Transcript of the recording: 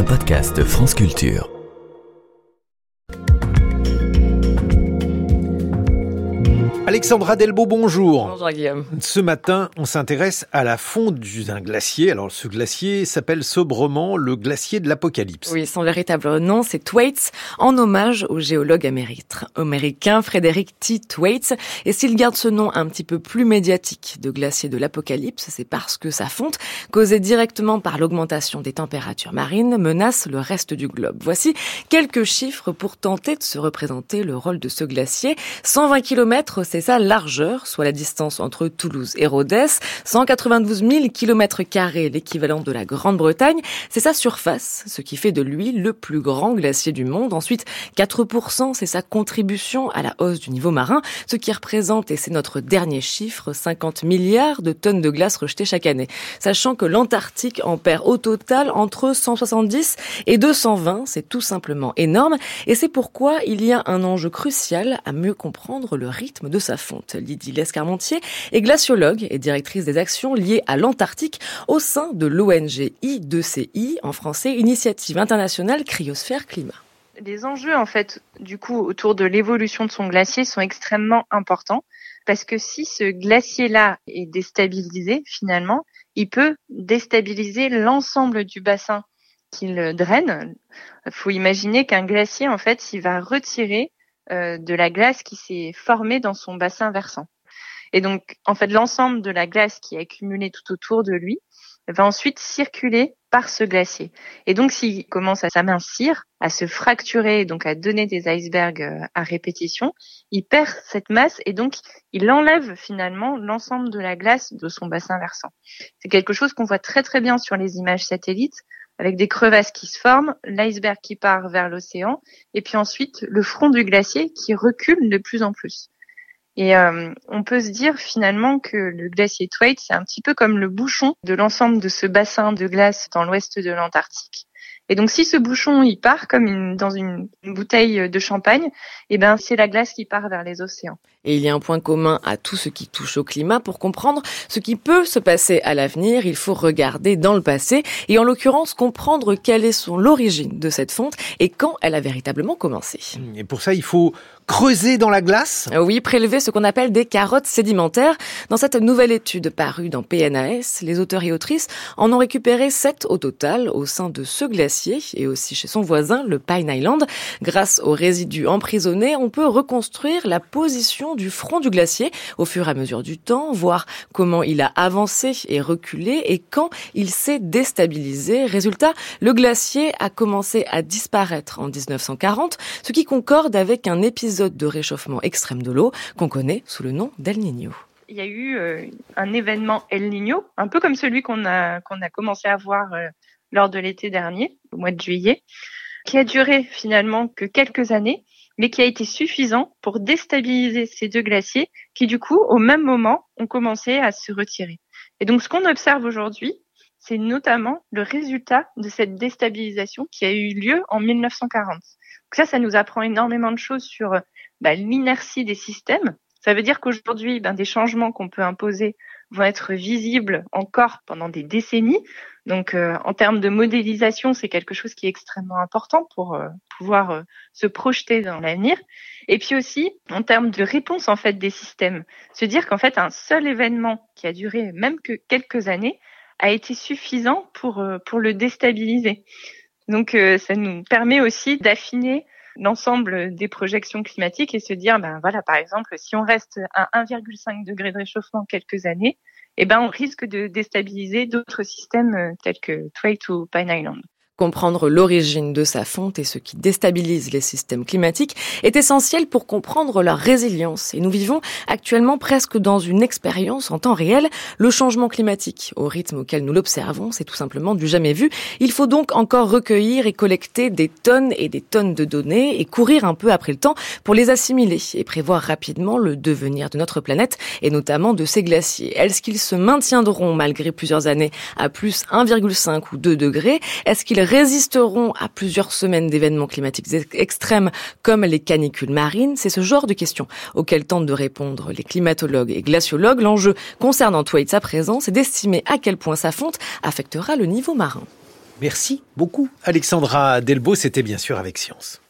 un podcast France Culture. Alexandra Delbo, bonjour. Bonjour Guillaume. Ce matin, on s'intéresse à la fonte d'un glacier. Alors ce glacier s'appelle sobrement le glacier de l'Apocalypse. Oui, son véritable nom, c'est Thwaites, en hommage au géologue américain Frederick T. Thwaites. Et s'il garde ce nom un petit peu plus médiatique de glacier de l'Apocalypse, c'est parce que sa fonte, causée directement par l'augmentation des températures marines, menace le reste du globe. Voici quelques chiffres pour tenter de se représenter le rôle de ce glacier. 120 km, c'est sa largeur, soit la distance entre Toulouse et Rhodes. 192 000 km², l'équivalent de la Grande-Bretagne. C'est sa surface, ce qui fait de lui le plus grand glacier du monde. Ensuite, 4%, c'est sa contribution à la hausse du niveau marin, ce qui représente, et c'est notre dernier chiffre, 50 milliards de tonnes de glace rejetées chaque année. Sachant que l'Antarctique en perd au total entre 170 et 220, c'est tout simplement énorme. Et c'est pourquoi il y a un enjeu crucial à mieux comprendre le rythme de sa fonte. Lydie Lescarmontier est glaciologue et directrice des actions liées à l'Antarctique au sein de l'ONG I2CI, en français Initiative internationale Cryosphère Climat. Les enjeux, en fait, du coup, autour de l'évolution de son glacier sont extrêmement importants parce que si ce glacier-là est déstabilisé, finalement, il peut déstabiliser l'ensemble du bassin qu'il draine. Il faut imaginer qu'un glacier, en fait, il va retirer de la glace qui s'est formée dans son bassin versant. Et donc, en fait, l'ensemble de la glace qui est accumulée tout autour de lui va ensuite circuler par ce glacier. Et donc, s'il commence à s'amincir, à se fracturer, donc à donner des icebergs à répétition, il perd cette masse et donc il enlève finalement l'ensemble de la glace de son bassin versant. C'est quelque chose qu'on voit très très bien sur les images satellites, avec des crevasses qui se forment, l'iceberg qui part vers l'océan, et puis ensuite le front du glacier qui recule de plus en plus. Et on peut se dire finalement que le glacier Thwaites, c'est un petit peu comme le bouchon de l'ensemble de ce bassin de glace dans l'ouest de l'Antarctique. Et donc si ce bouchon il part comme dans une bouteille de champagne, eh ben c'est la glace qui part vers les océans. Et il y a un point commun à tout ce qui touche au climat. Pour comprendre ce qui peut se passer à l'avenir, il faut regarder dans le passé et en l'occurrence comprendre quelle est l'origine de cette fonte et quand elle a véritablement commencé. Et pour ça, il faut creuser dans la glace ? Oui, prélever ce qu'on appelle des carottes sédimentaires. Dans cette nouvelle étude parue dans PNAS, les auteurs et autrices en ont récupéré 7 au total au sein de ce glacier et aussi chez son voisin, le Pine Island. Grâce aux résidus emprisonnés, on peut reconstruire la position du front du glacier au fur et à mesure du temps, voir comment il a avancé et reculé et quand il s'est déstabilisé. Résultat, le glacier a commencé à disparaître en 1940, ce qui concorde avec un épisode de réchauffement extrême de l'eau qu'on connaît sous le nom d'El Niño. Il y a eu un événement El Niño, un peu comme celui qu'on a commencé à voir lors de l'été dernier, au mois de juillet, qui a duré finalement que quelques années, mais qui a été suffisant pour déstabiliser ces deux glaciers qui, du coup, au même moment, ont commencé à se retirer. Et donc, ce qu'on observe aujourd'hui, c'est notamment le résultat de cette déstabilisation qui a eu lieu en 1940. Donc ça nous apprend énormément de choses sur l'inertie des systèmes. Ça veut dire qu'aujourd'hui, des changements qu'on peut imposer vont être visibles encore pendant des décennies. Donc, en termes de modélisation, c'est quelque chose qui est extrêmement important pour pouvoir se projeter dans l'avenir. Et puis aussi, en termes de réponse en fait des systèmes, se dire qu'en fait, un seul événement qui a duré même que quelques années a été suffisant pour le déstabiliser. Donc, ça nous permet aussi d'affiner l'ensemble des projections climatiques et se dire, par exemple, si on reste à 1,5 degré de réchauffement quelques années, on risque de déstabiliser d'autres systèmes tels que Thwaites ou Pine Island. Comprendre l'origine de sa fonte et ce qui déstabilise les systèmes climatiques est essentiel pour comprendre leur résilience. Et nous vivons actuellement presque dans une expérience en temps réel. Le changement climatique, au rythme auquel nous l'observons, c'est tout simplement du jamais vu. Il faut donc encore recueillir et collecter des tonnes et des tonnes de données et courir un peu après le temps pour les assimiler et prévoir rapidement le devenir de notre planète et notamment de ses glaciers. Est-ce qu'ils se maintiendront malgré plusieurs années à plus 1,5 ou 2 degrés? Est-ce qu'ils résisteront à plusieurs semaines d'événements climatiques extrêmes comme les canicules marines? C'est ce genre de questions auxquelles tentent de répondre les climatologues et glaciologues. L'enjeu concernant Thwaites à présent, c'est d'estimer à quel point sa fonte affectera le niveau marin. Merci beaucoup. Alexandra Delbo, c'était bien sûr Avec Science.